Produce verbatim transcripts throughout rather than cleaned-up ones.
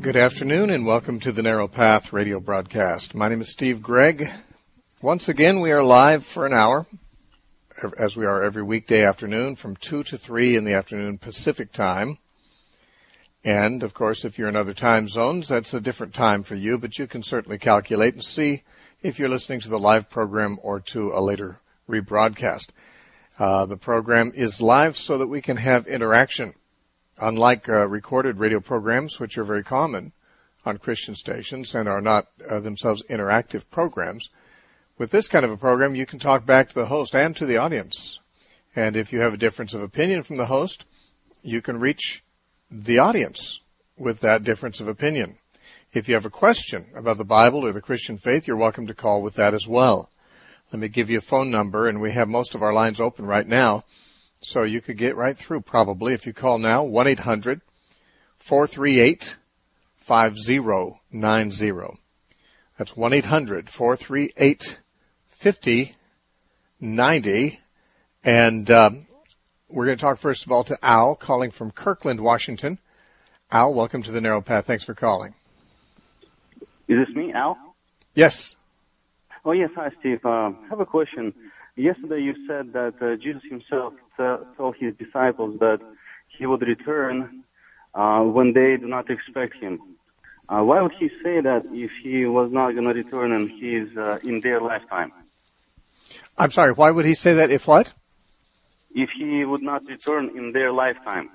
Good afternoon and welcome to the Narrow Path radio broadcast. My name is Steve Gregg. Once again, we are live for an hour, as we are every weekday afternoon from two to three in the afternoon Pacific time. And, of course, if you're in other time zones, that's a different time for you, but you can certainly calculate and see if you're listening to the live program or to a later rebroadcast. Uh, the program is live so that we can have interaction. Unlike uh, recorded radio programs, which are very common on Christian stations and are not uh, themselves interactive programs, with this kind of a program, you can talk back to the host and to the audience. And if you have a difference of opinion from the host, you can reach the audience with that difference of opinion. If you have a question about the Bible or the Christian faith, you're welcome to call with that as well. Let me give you a phone number, and we have most of our lines open right now. So you could get right through probably if you call now, one eight hundred four three eight five zero nine zero. That's one eight hundred four three eight five zero nine zero. And um, we're going to talk first of all to Al, calling from Kirkland, Washington. Al, welcome to the Narrow Path. Thanks for calling. Is this me, Al? Yes. Oh, yes. Hi, Steve. Uh, I have a question. Yesterday you said that uh, Jesus himself uh, told his disciples that he would return uh, when they do not expect him. Uh, why would he say that if he was not going to return and he is uh, in their lifetime? I'm sorry, why would he say that if what? If he would not return in their lifetime.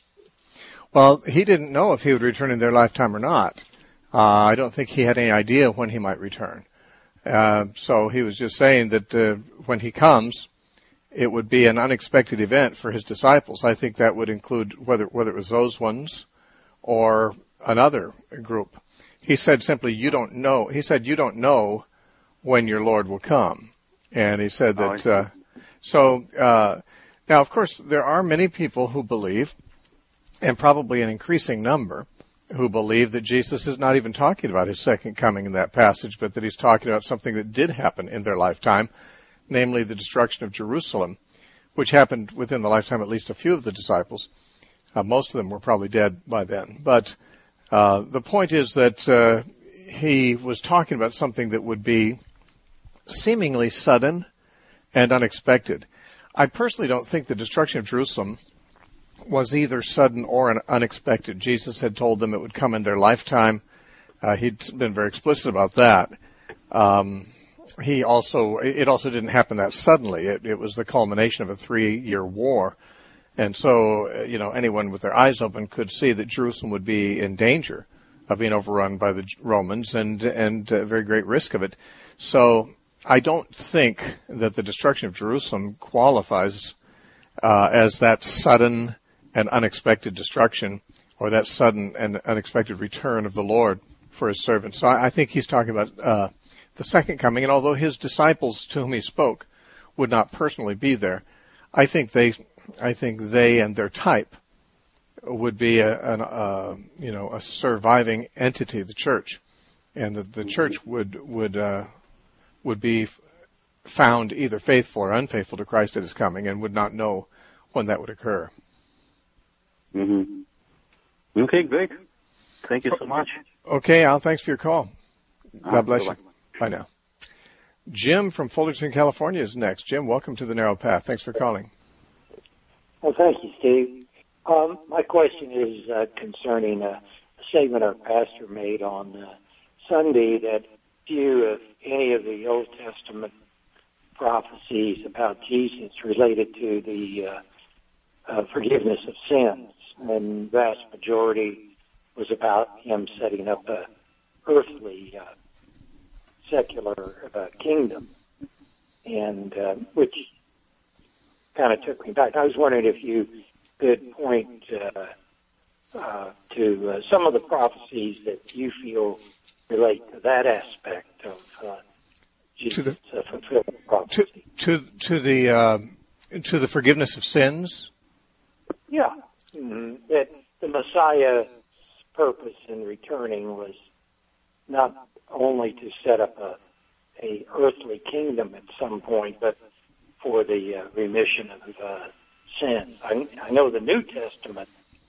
Well, he didn't know if he would return in their lifetime or not. Uh, I don't think he had any idea when he might return. Uh, so he was just saying that uh, when he comes, it would be an unexpected event for his disciples. I think that would include whether whether it was those ones or another group. He said simply, you don't know. He said, you don't know when your Lord will come. And he said that, uh, so, uh, now of course there are many people who believe, and probably an increasing number, who believe that Jesus is not even talking about his second coming in that passage, but that he's talking about something that did happen in their lifetime, namely the destruction of Jerusalem, which happened within the lifetime at least a few of the disciples. Uh, most of them were probably dead by then. But uh, the point is that uh, he was talking about something that would be seemingly sudden and unexpected. I personally don't think the destruction of Jerusalem was either sudden or unexpected. Jesus had told them it would come in their lifetime. Uh, he'd been very explicit about that. Um, he also, it also didn't happen that suddenly. It, it was the culmination of a three-year war. And so, you know, anyone with their eyes open could see that Jerusalem would be in danger of being overrun by the Romans and, and a very great risk of it. So I don't think that the destruction of Jerusalem qualifies uh, as that sudden and unexpected destruction, or that sudden and unexpected return of the Lord for his servants. So I, I think he's talking about uh, the second coming, and although his disciples to whom he spoke would not personally be there, I think they, I think they and their type would be a, an, uh, you know, a surviving entity, the church, and the, the church would would uh, would be found either faithful or unfaithful to Christ at his coming, and would not know when that would occur. Mm-hmm. Okay, great. Thank you so much. Okay, Al, thanks for your call. God uh, bless you. Bye now. Jim from Fullerton, California is next. Jim, welcome to the Narrow Path. Thanks for calling. Well, thank you, Steve. Um, my question is uh, concerning a statement our pastor made on uh, Sunday that few, if any, of the Old Testament prophecies about Jesus related to the uh, uh, forgiveness of sins. And vast majority was about him setting up a earthly, uh, secular uh, kingdom, and uh, which kind of took me back. I was wondering if you could point uh, uh, to uh, some of the prophecies that you feel relate to that aspect of uh, Jesus' to the, uh, fulfillment prophecy. To, to, to the uh, to the forgiveness of sins. Yeah. Mm-hmm. That the Messiah's purpose in returning was not only to set up a, a earthly kingdom at some point, but for the uh, remission of uh, sins. I, I know the New Testament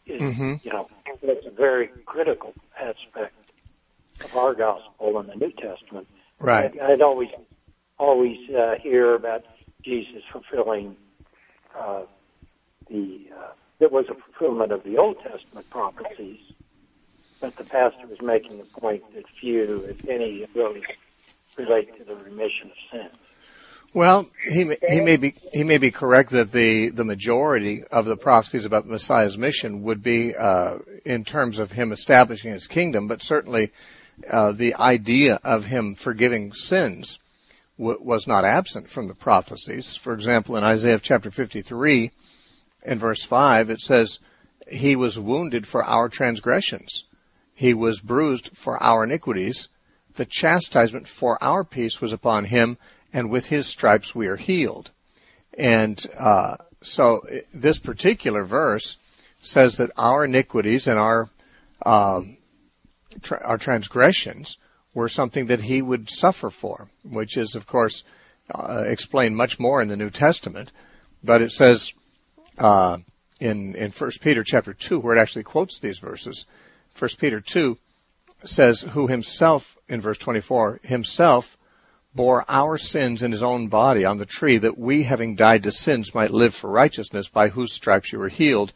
is, mm-hmm. you know, that's a very critical aspect of our gospel in the New Testament. Right. I'd, I'd always, always uh, hear about Jesus fulfilling uh, the, uh, there was a fulfillment of the Old Testament prophecies, but the pastor was making the point that few, if any, of those relate to the remission of sins. Well, he may, he may be he may be correct that the, the majority of the prophecies about the Messiah's mission would be uh, in terms of him establishing his kingdom, but certainly uh, the idea of him forgiving sins w- was not absent from the prophecies. For example, in Isaiah chapter fifty-three, in verse five, it says, "He was wounded for our transgressions; he was bruised for our iniquities. The chastisement for our peace was upon him, and with his stripes we are healed." And uh, so this particular verse says that our iniquities and our uh, tra- our transgressions were something that he would suffer for, which is, of course, uh, explained much more in the New Testament. But it says uh, in in First Peter chapter two, where it actually quotes these verses, First Peter two says, "Who himself," in verse twenty-four, "himself bore our sins in his own body on the tree, that we, having died to sins, might live for righteousness, by whose stripes you were healed.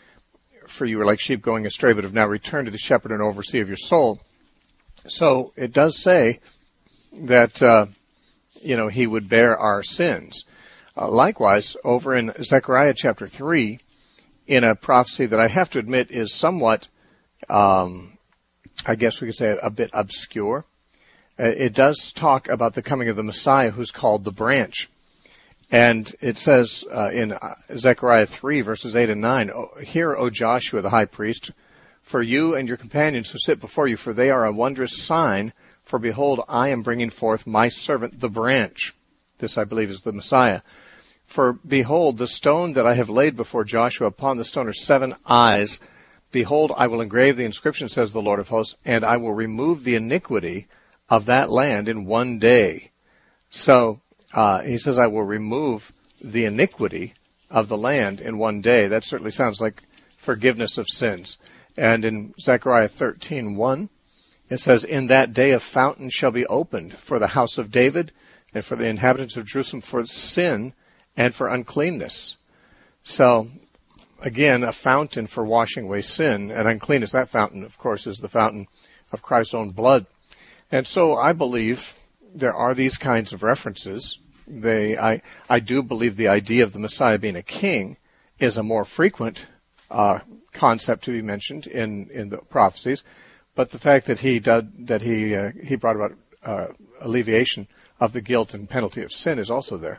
For you were like sheep going astray, but have now returned to the shepherd and overseer of your soul." So it does say that, uh, you know, he would bear our sins. Uh, likewise, over in Zechariah chapter three, in a prophecy that I have to admit is somewhat, um, I guess we could say a bit obscure, it does talk about the coming of the Messiah, who's called the branch. And it says uh, in Zechariah three, verses eight and nine, "Hear, O Joshua the high priest, for you and your companions who sit before you, for they are a wondrous sign. For behold, I am bringing forth my servant the branch." This, I believe, is the Messiah. "For behold, the stone that I have laid before Joshua, upon the stone are seven eyes. Behold, I will engrave the inscription, says the Lord of hosts, and I will remove the iniquity of that land in one day." So uh, he says, "I will remove the iniquity of the land in one day." That certainly sounds like forgiveness of sins. And in Zechariah thirteen one, it says, "In that day a fountain shall be opened for the house of David and for the inhabitants of Jerusalem for sin and for uncleanness." So again, a fountain for washing away sin and uncleanness. That fountain, of course, is the fountain of Christ's own blood. And so I believe there are these kinds of references. They, I, I do believe the idea of the Messiah being a king is a more frequent uh, concept to be mentioned in, in the prophecies. But the fact that he did, that he uh, he brought about uh, alleviation of the guilt and penalty of sin is also there.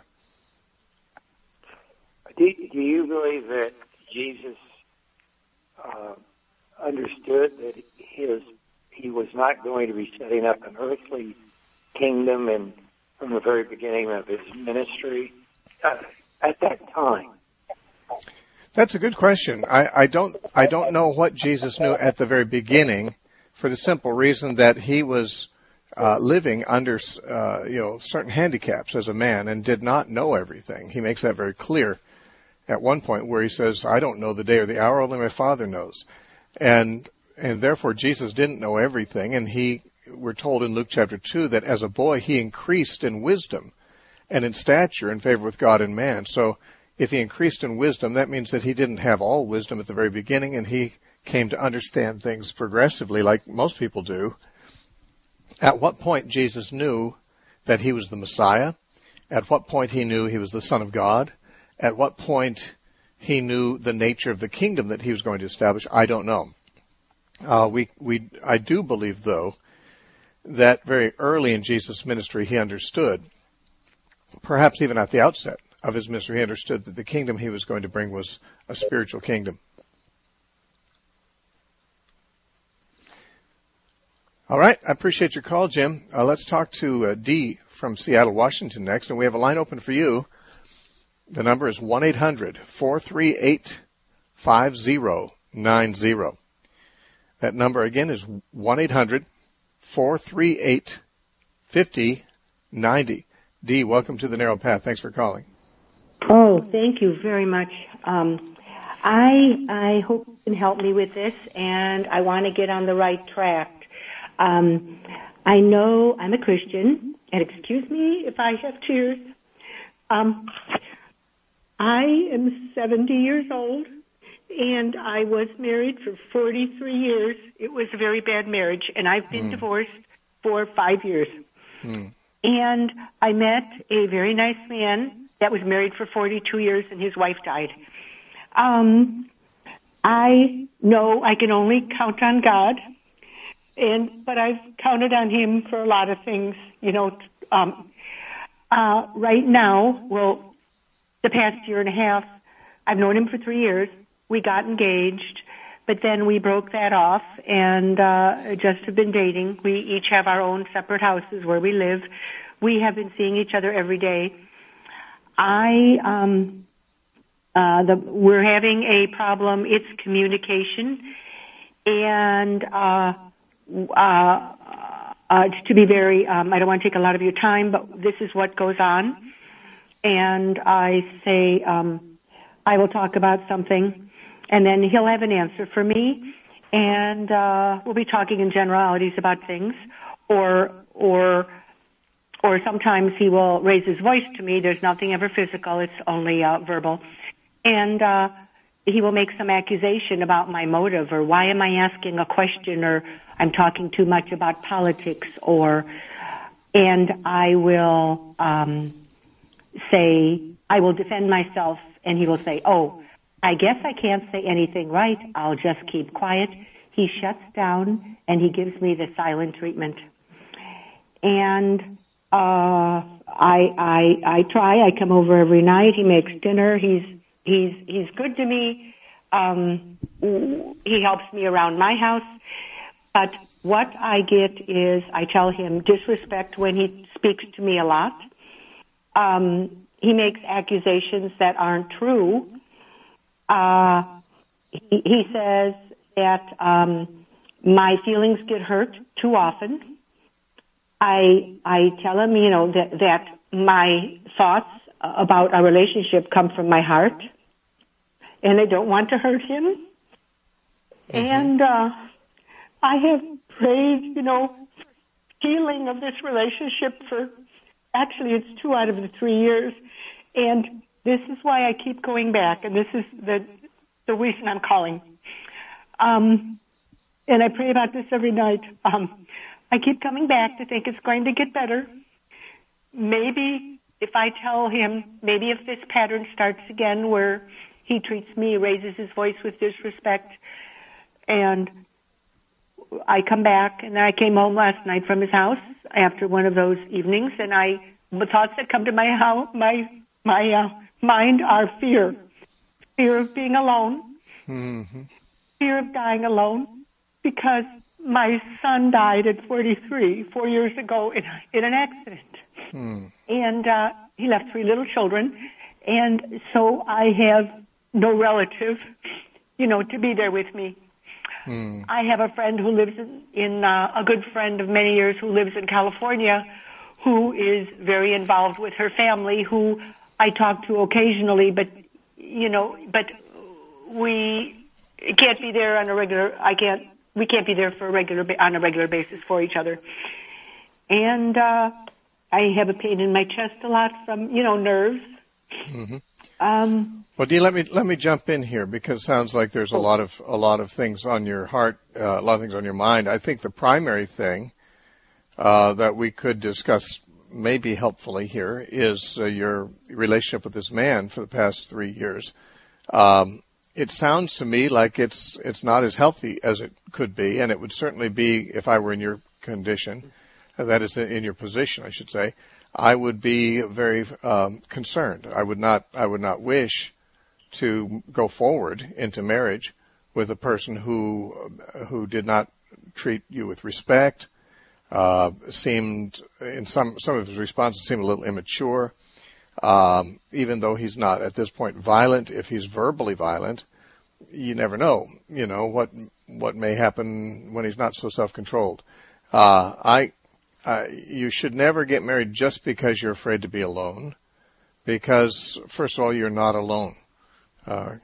Do, do you believe that Jesus uh, understood that his he was not going to be setting up an earthly kingdom and from the very beginning of his ministry uh, at that time? That's a good question. I, I don't I don't know what Jesus knew at the very beginning, for the simple reason that he was uh, living under uh, you know certain handicaps as a man and did not know everything. He makes that very clear at one point where he says, "I don't know the day or the hour, only my Father knows." And And therefore, Jesus didn't know everything, and he, we're told in Luke chapter two that as a boy he increased in wisdom and in stature in favor with God and man. So if he increased in wisdom, that means that he didn't have all wisdom at the very beginning, and he came to understand things progressively like most people do. At what point Jesus knew that he was the Messiah? At what point he knew he was the Son of God? At what point he knew the nature of the kingdom that he was going to establish? I don't know. Uh, we, we, I do believe, though, that very early in Jesus' ministry he understood, perhaps even at the outset of his ministry, he understood that the kingdom he was going to bring was a spiritual kingdom. All right, I appreciate your call, Jim. Uh, let's talk to uh, Dee from Seattle, Washington next, and we have a line open for you. The number is one eight hundred four three eight five zero nine zero. That number again is one eight hundred four three eight five zero nine zero. Dee, welcome to the Narrow Path. Thanks for calling. Oh, thank you very much. Um, I I hope you can help me with this, and I want to get on the right track. Um, I know I'm a Christian, and excuse me if I have tears. Um, I am seventy years old, and I was married for forty-three years. It was a very bad marriage, and I've been mm. divorced for five years. Mm. And I met a very nice man that was married for forty-two years, and his wife died. Um, I know I can only count on God, and but I've counted on Him for a lot of things. You know, um, uh, right now, well, the past year and a half, I've known him for three years. We got engaged, but then we broke that off and uh, just have been dating. We each have our own separate houses where we live. We have been seeing each other every day. I, um, uh, the, we're having a problem. It's communication, and uh, uh, uh, to be very, um, I don't want to take a lot of your time, but this is what goes on. And I say, um, I will talk about something, and then he'll have an answer for me, and uh, we'll be talking in generalities about things, or or or sometimes he will raise his voice to me. There's nothing ever physical; it's only uh, verbal, and uh, he will make some accusation about my motive, or why am I asking a question, or I'm talking too much about politics, or and I will um, say I will defend myself, and he will say, "Oh, I guess I can't say anything right. I'll just keep quiet." He shuts down and he gives me the silent treatment. And uh I I I try. I come over every night. He makes dinner. He's he's he's good to me. Um he helps me around my house. But what I get is I tell him disrespect when he speaks to me a lot. Um he makes accusations that aren't true. Uh, he, he says that um, my feelings get hurt too often. I I tell him, you know, that that my thoughts about our relationship come from my heart, and I don't want to hurt him. Mm-hmm. And uh, I have prayed, you know, healing of this relationship for actually it's two out of the three years, and this is why I keep going back, and this is the the reason I'm calling. Um, and I pray about this every night. Um, I keep coming back to think it's going to get better. Maybe if I tell him, maybe if this pattern starts again where he treats me, raises his voice with disrespect, and I come back, and I came home last night from his house after one of those evenings, and I the thoughts that come to my house, my my uh, mind are fear, fear of being alone, mm-hmm. fear of dying alone, because my son died at forty-three, four years ago in, in an accident. Mm. And uh, he left three little children, and so I have no relative, you know, to be there with me. Mm. I have a friend who lives in, in uh, a good friend of many years who lives in California, who is very involved with her family, who I talk to occasionally, but, you know, but we can't be there on a regular, I can't, we can't be there for a regular, on a regular basis for each other. And, uh, I have a pain in my chest a lot from, you know, nerves. Mm-hmm. Um, well, Dee, let me, let me jump in here because it sounds like there's a lot of, a lot of things on your heart, uh, a lot of things on your mind. I think the primary thing, uh, that we could discuss maybe helpfully here is uh, your relationship with this man for the past three years. Um, it sounds to me like it's it's not as healthy as it could be, and it would certainly be if I were in your condition, uh, that is in your position, I should say. I would be very um, concerned. I would not I would not wish to go forward into marriage with a person who who did not treat you with respect. Uh, seemed in some, some of his responses seemed a little immature. Um, even though he's not at this point violent, if he's verbally violent, you never know, you know, what, what may happen when he's not so self-controlled. Uh, I, uh, you should never get married just because you're afraid to be alone, because first of all, you're not alone. Uh,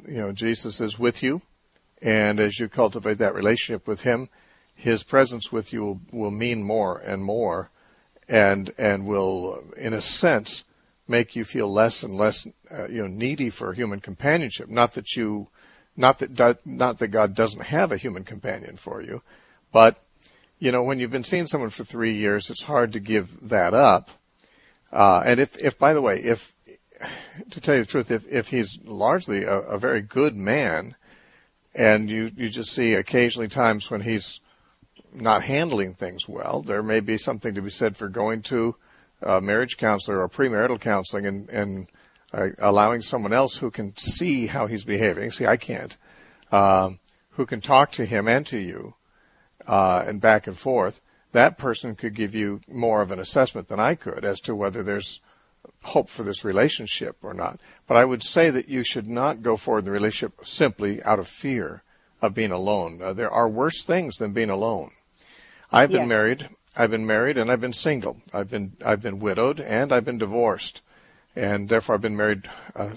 you know, Jesus is with you, and as you cultivate that relationship with him, his presence with you will, will mean more and more, and and will, in a sense, make you feel less and less, uh, you know, needy for human companionship. Not that you, not that not that God doesn't have a human companion for you, but you know, when you've been seeing someone for three years, it's hard to give that up. Uh, and if, if by the way, if to tell you the truth, if if he's largely a, a very good man, and you you just see occasionally times when he's not handling things well, there may be something to be said for going to a marriage counselor or premarital counseling and, and uh, allowing someone else who can see how he's behaving. See, I can't. Um, who can talk to him and to you, uh, and back and forth. That person could give you more of an assessment than I could as to whether there's hope for this relationship or not. But I would say that you should not go forward in the relationship simply out of fear of being alone. Uh, there are worse things than being alone. I've been Yes. married. I've been married and I've been single. I've been I've been widowed and I've been divorced, and therefore I've been married uh,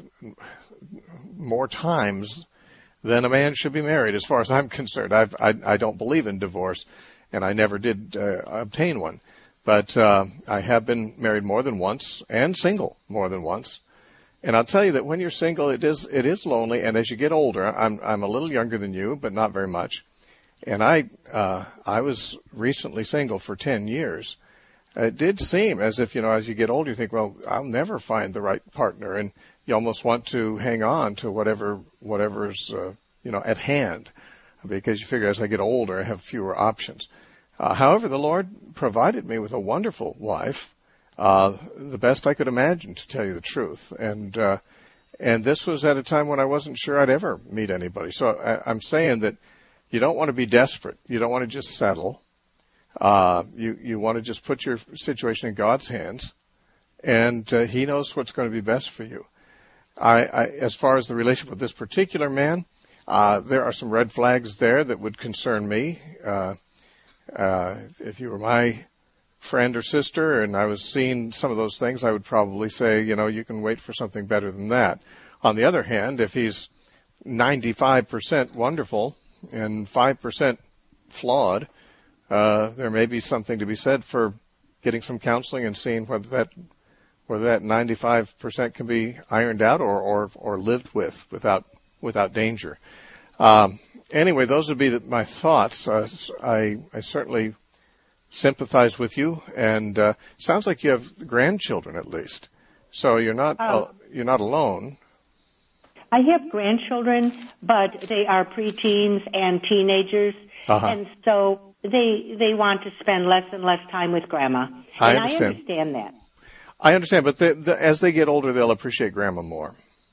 more times than a man should be married, as far as I'm concerned. I've, I I don't believe in divorce, and I never did uh, obtain one. But uh, I have been married more than once and single more than once. And I'll tell you that when you're single, it is it is lonely. And as you get older, I'm I'm a little younger than you, but not very much. And I uh, I was recently single for ten years. It did seem as if, you know, as you get older, you think, well, I'll never find the right partner, and you almost want to hang on to whatever whatever's uh, you know at hand, because you figure as I get older, I have fewer options. Uh, however, the Lord provided me with a wonderful wife, uh, the best I could imagine, to tell you the truth. And uh, and this was at a time when I wasn't sure I'd ever meet anybody. So I, I'm saying that you don't want to be desperate. You don't want to just settle. Uh, you you want to just put your situation in God's hands, and uh, He knows what's going to be best for you. I, I as far as the relationship with this particular man, uh, there are some red flags there that would concern me. Uh, Uh, if you were my friend or sister and I was seeing some of those things, I would probably say, you know, you can wait for something better than that. On the other hand, if he's ninety-five percent wonderful and five percent flawed, uh, there may be something to be said for getting some counseling and seeing whether that, whether that ninety-five percent can be ironed out or, or, or lived with without, without danger. Um, Anyway, those would be my thoughts. Uh, I, I certainly sympathize with you, and uh, sounds like you have grandchildren at least. So you're not Oh. uh, you're not alone. I have grandchildren, but they are preteens and teenagers, Uh-huh. and so they they want to spend less and less time with Grandma. I and understand. I understand that. I understand, but the, the, as they get older, they'll appreciate Grandma more.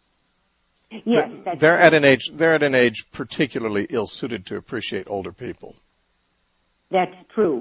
Yes, that's They're true. at an age they're at an age particularly ill-suited to appreciate older people. That's true.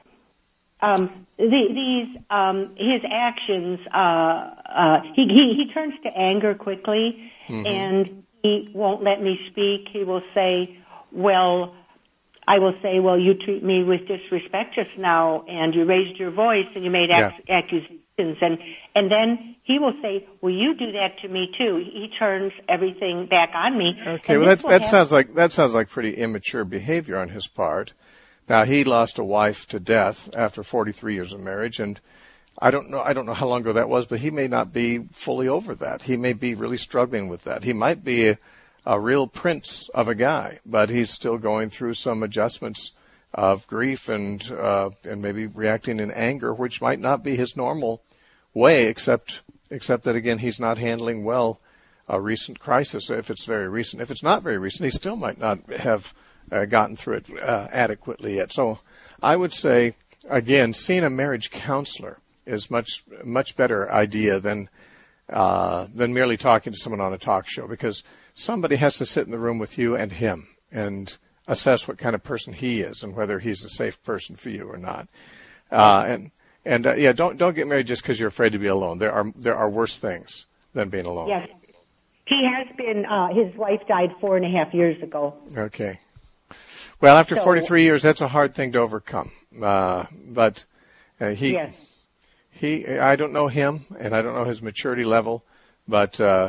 Um, the, these um, his actions. Uh, uh, he, he he turns to anger quickly, Mm-hmm. and he won't let me speak. He will say, "Well, I will say, well, you treat me with disrespect just now, and you raised your voice, and you made ac- accusations," and and then he will say, "Well, you do that to me too." He turns everything back on me. Okay, And well this that will that have- sounds like that sounds like pretty immature behavior on his part. Now, he lost a wife to death after forty-three years of marriage, and I don't know I don't know how long ago that was, but he may not be fully over that. He may be really struggling with that. He might be a, a real prince of a guy, but he's still going through some adjustments of grief and uh, and maybe reacting in anger, which might not be his normal way, except except that again he's not handling well a recent crisis. If it's very recent, if it's not very recent, he still might not have uh, gotten through it uh, adequately yet. So I would say again, seeing a marriage counselor is much much better idea than uh, than merely talking to someone on a talk show, because somebody has to sit in the room with you and him and assess what kind of person he is and whether he's a safe person for you or not. Uh, and and uh, yeah, don't don't get married just because you're afraid to be alone. There are there are worse things than being alone. Yes, he has been. Uh, his wife died four and a half years ago. Okay. Well, after So- forty-three years, that's a hard thing to overcome. Uh, but uh, he. Yes. He, I don't know him, and I don't know his maturity level, but uh,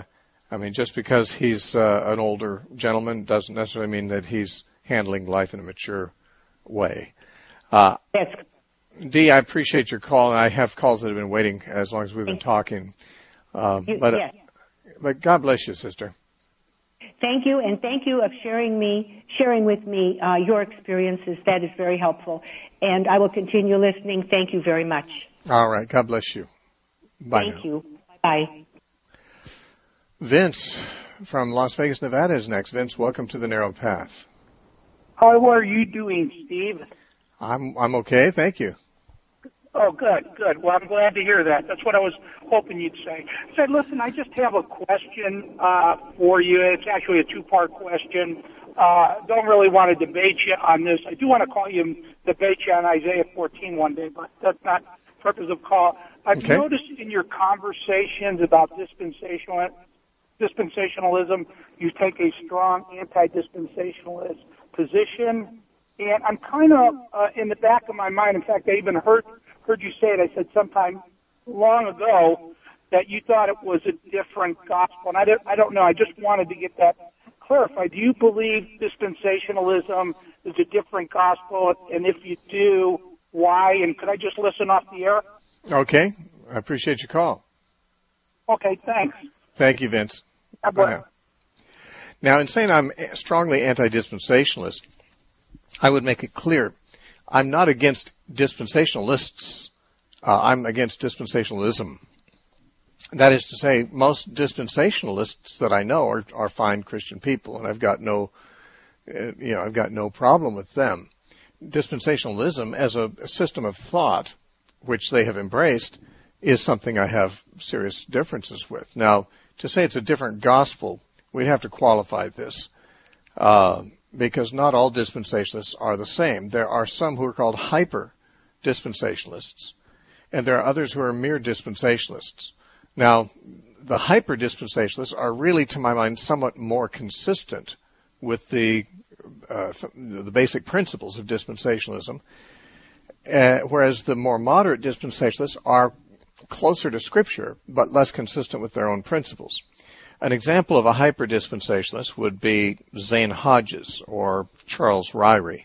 I mean, just because he's uh, an older gentleman doesn't necessarily mean that he's handling life in a mature way. Uh, yes. Dee, I appreciate your call. I have calls that have been waiting as long as we've been talking. Uh, you, but, yes. but God bless you, sister. Thank you, and thank you of sharing me, sharing with me uh, your experiences. That is very helpful, and I will continue listening. Thank you very much. All right. God bless you. Bye Thank now. you. Bye. Vince from Las Vegas, Nevada is next. Vince, welcome to the Narrow Path. How are you doing, Steve? I'm I'm okay, thank you. Oh, good, good. Well, I'm glad to hear that. That's what I was hoping you'd say. Say, listen, I just have a question uh, for you. It's actually a two-part question. Uh, don't really want to debate you on this. I do want to call you and debate you on Isaiah fourteen one day, but that's not the purpose of call. I've okay. noticed in your conversations about dispensational, dispensationalism, you take a strong anti-dispensationalist position. And I'm kind of uh, in the back of my mind, in fact, I even heard heard you say it, I said sometime long ago that you thought it was a different gospel. And I don't, I don't know, I just wanted to get that clarified. Do you believe dispensationalism is a different gospel? And if you do, why? And could I just listen off the air? Okay. I appreciate your call. Okay, thanks. Thank you, Vince. Bye now. Now, in saying I'm strongly anti-dispensationalist, I would make it clear I'm not against dispensationalists. Uh, I'm against dispensationalism. That is to say, most dispensationalists that I know are, are fine Christian people, and I've got no, uh, you know, I've got no problem with them. Dispensationalism as a, a system of thought, which they have embraced, is something I have serious differences with. Now, to say it's a different gospel, we'd have to qualify this. Uh, because not all dispensationalists are the same. There are some who are called hyper-dispensationalists, and there are others who are mere dispensationalists. Now, the hyper-dispensationalists are really, to my mind, somewhat more consistent with the uh, the basic principles of dispensationalism, uh, whereas the more moderate dispensationalists are closer to Scripture, but less consistent with their own principles. An example of a hyper-dispensationalist would be Zane Hodges or Charles Ryrie.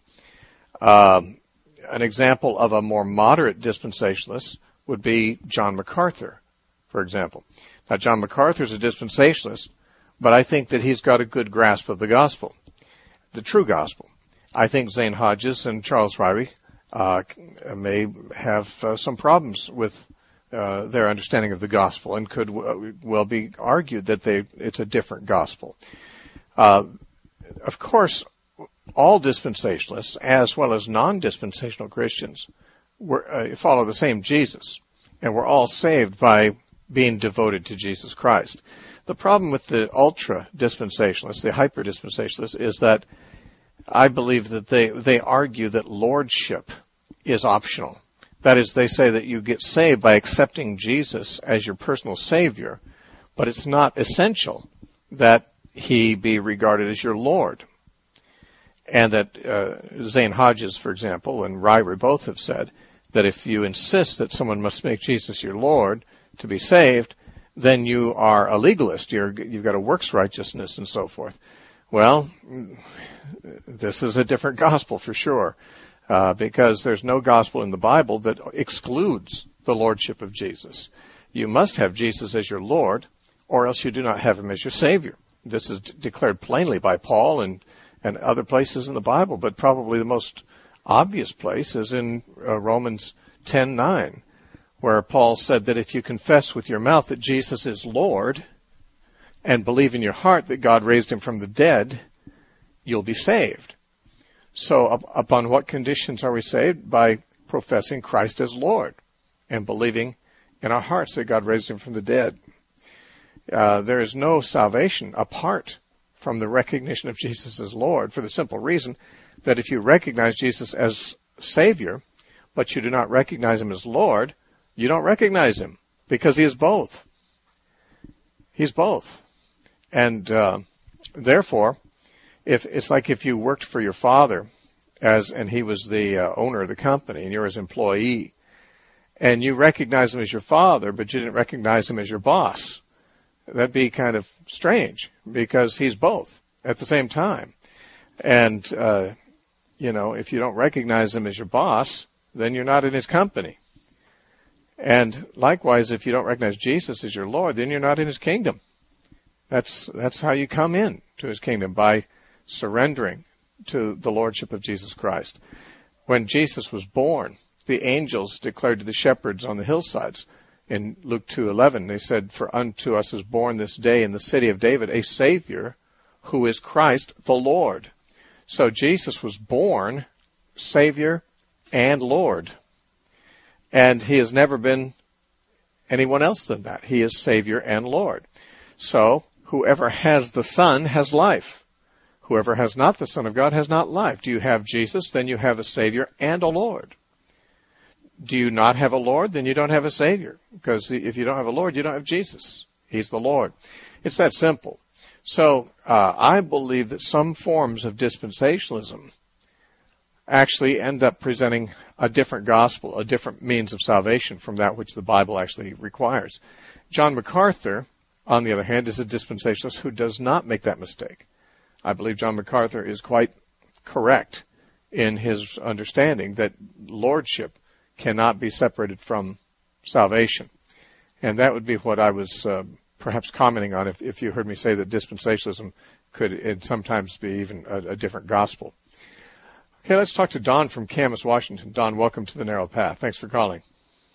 Um, an example of a more moderate dispensationalist would be John MacArthur, for example. Now, John MacArthur is a dispensationalist, but I think that he's got a good grasp of the gospel, the true gospel. I think Zane Hodges and Charles Ryrie uh, may have uh, some problems with Uh, their understanding of the gospel, and could w- well be argued that they it's a different gospel. Uh, of course, all dispensationalists, as well as non-dispensational Christians, were, uh, follow the same Jesus, and we're all saved by being devoted to Jesus Christ. The problem with the ultra-dispensationalists, the hyper-dispensationalists, is that I believe that they, they argue that lordship is optional. That is, they say that you get saved by accepting Jesus as your personal Savior, but it's not essential that He be regarded as your Lord. And that uh, Zane Hodges, for example, and Ryrie both have said that if you insist that someone must make Jesus your Lord to be saved, then you are a legalist. You're, you've got a works righteousness and so forth. Well, this is a different gospel for sure. Uh, because there's no gospel in the Bible that excludes the lordship of Jesus. You must have Jesus as your Lord, or else you do not have Him as your Savior. This is d- declared plainly by Paul and, and other places in the Bible, but probably the most obvious place is in uh, Romans ten nine, where Paul said that if you confess with your mouth that Jesus is Lord and believe in your heart that God raised Him from the dead, you'll be saved. So up, upon what conditions are we saved? By professing Christ as Lord and believing in our hearts that God raised Him from the dead. Uh, there is no salvation apart from the recognition of Jesus as Lord, for the simple reason that if you recognize Jesus as Savior, but you do not recognize Him as Lord, you don't recognize Him, because He is both. He's both. And uh, therefore, If it's like if you worked for your father, as and he was the uh, owner of the company, and you're his employee, and you recognize him as your father, but you didn't recognize him as your boss, That'd be kind of strange because he's both at the same time. And, uh, you know, if you don't recognize him as your boss, then you're not in his company. And likewise, if you don't recognize Jesus as your Lord, then you're not in his kingdom. That's, that's how you come in to his kingdom, by surrendering to the lordship of Jesus Christ. When Jesus was born, the angels declared to the shepherds on the hillsides in Luke two eleven, they said, "For unto us is born this day in the city of David a Savior, who is Christ the Lord." So Jesus was born Savior and Lord. And he has never been anyone else than that. He is Savior and Lord. So whoever has the Son has life. Whoever has not the Son of God has not life. Do you have Jesus? Then you have a Savior and a Lord. Do you not have a Lord? Then you don't have a Savior. Because if you don't have a Lord, you don't have Jesus. He's the Lord. It's that simple. So uh, I believe that some forms of dispensationalism actually end up presenting a different gospel, a different means of salvation from that which the Bible actually requires. John MacArthur, on the other hand, is a dispensationalist who does not make that mistake. I believe John MacArthur is quite correct in his understanding that lordship cannot be separated from salvation. And that would be what I was uh, perhaps commenting on if, if you heard me say that dispensationalism could it sometimes be even a, a different gospel. Okay, let's talk to Don from Camas, Washington. Don, welcome to the Narrow Path. Thanks for calling.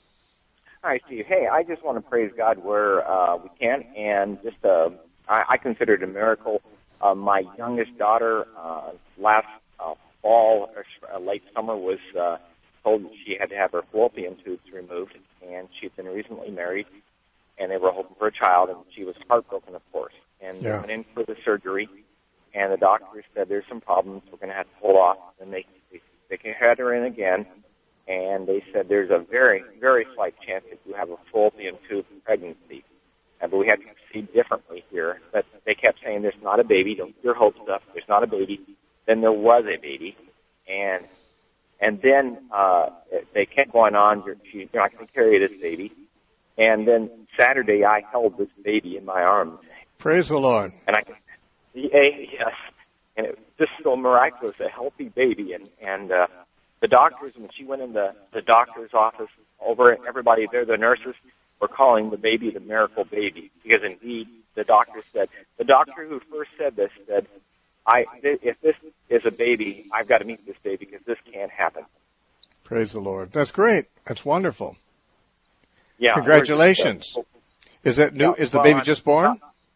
Hi, Steve. Hey, I just want to praise God where uh, we can, and just uh, I, I consider it a miracle. Uh, my youngest daughter uh, last uh, fall, or uh, late summer, was uh, told that she had to have her fallopian tubes removed, and she'd been recently married, and they were hoping for a child, and she was heartbroken, of course, and yeah. went in for the surgery. And the doctor said, "There's some problems. We're going to have to hold off." And they, they they had her in again, and they said there's a very, very slight chance that you have a fallopian tube pregnancy. Uh, but we had to proceed differently here. But they kept saying, "There's not a baby. Don't get your hopes up. There's not a baby." Then there was a baby, and and then uh, they kept going on. You're, you're not going to carry this baby. And then Saturday, I held this baby in my arms. Praise the Lord. And I. Yes, and it was just so miraculous, a healthy baby. And, and uh, the doctors, when she went in the, the doctor's office, over everybody there, the nurses, were calling the baby the miracle baby. Because indeed, the doctor said, the doctor who first said this said, I, if this is a baby, I've got to meet this baby because this can't happen. Praise the Lord. That's great. That's wonderful. Yeah. Congratulations. Just, uh, is that new? Yeah, is the well, baby just born? Uh,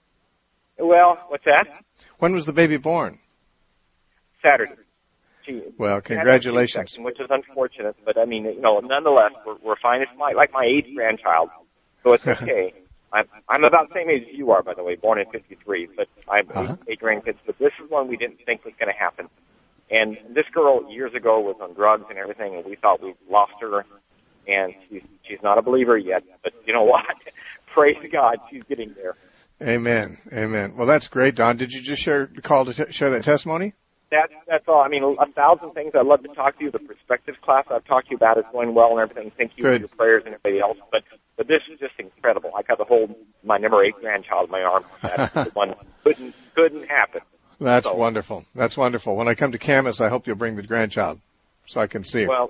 well, what's that? When was the baby born? Saturday. She, well, congratulations. Which is unfortunate, but I mean, you know, nonetheless, we're, we're fine. It's my, like my eighth grandchild, so it's okay. I'm, I'm about the same age as you are, by the way, born in fifty-three, but I have uh-huh. eight, eight grandkids, but this is one we didn't think was going to happen. And this girl years ago was on drugs and everything, and we thought we'd lost her, and she's, she's not a believer yet, but you know what? Praise God, she's getting there. Amen. Amen. Well, that's great, Don. Did you just share, call to t- share that testimony? That's, that's all. I mean, a thousand things. I'd love to talk to you. The perspectives class I've talked to you about is going well and everything. Thank you Good. for your prayers and everybody else. But, but this is just incredible. I got to hold my number eight grandchild in my arms. That's the one couldn't, couldn't happen. That's so, wonderful. That's wonderful. When I come to Camas, I hope you'll bring the grandchild so I can see her. Well,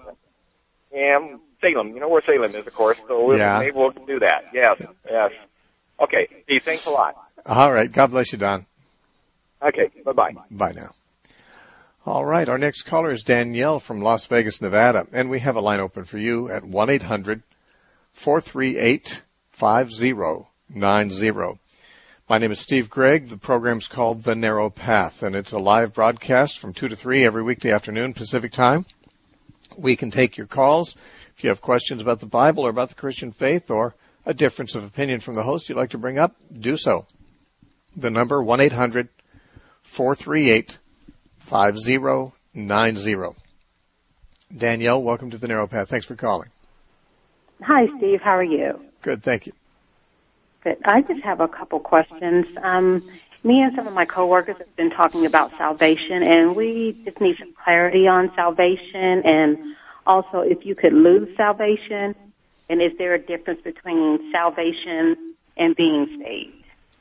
yeah, Salem. You know where Salem is, of course. So we'll, yeah. maybe we'll do that. Yes. Yes. Okay. Steve, thanks a lot. All right. God bless you, Don. Okay. Bye-bye. Bye now. All right. Our next caller is Danielle from Las Vegas, Nevada. And we have a line open for you at one eight hundred four three eight five zero nine zero. My name is Steve Gregg. The program's called The Narrow Path, and it's a live broadcast from two to three every weekday afternoon Pacific time. We can take your calls. If you have questions about the Bible or about the Christian faith or a difference of opinion from the host you'd like to bring up, do so. The number, one eight hundred four three eight five zero nine zero. Danielle, welcome to the Narrow Path. Thanks for calling. Hi, Steve. How are you? Good, thank you. Good. I just have a couple questions. Um, me and some of my coworkers have been talking about salvation, and we just need some clarity on salvation, and also if you could lose salvation, and is there a difference between salvation and being saved?